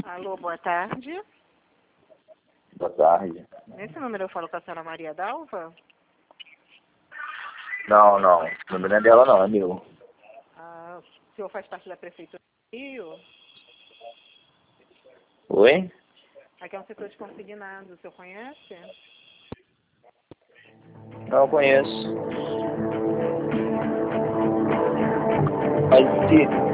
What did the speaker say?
Alô, boa tarde. Boa tarde. Nesse número eu falo com a senhora Maria Dalva? Não, não. O número não é dela, não. É meu. Ah, o senhor faz parte da Prefeitura do Rio? Oi? Aqui é um setor de consignado, o senhor conhece? Não conheço. Mas se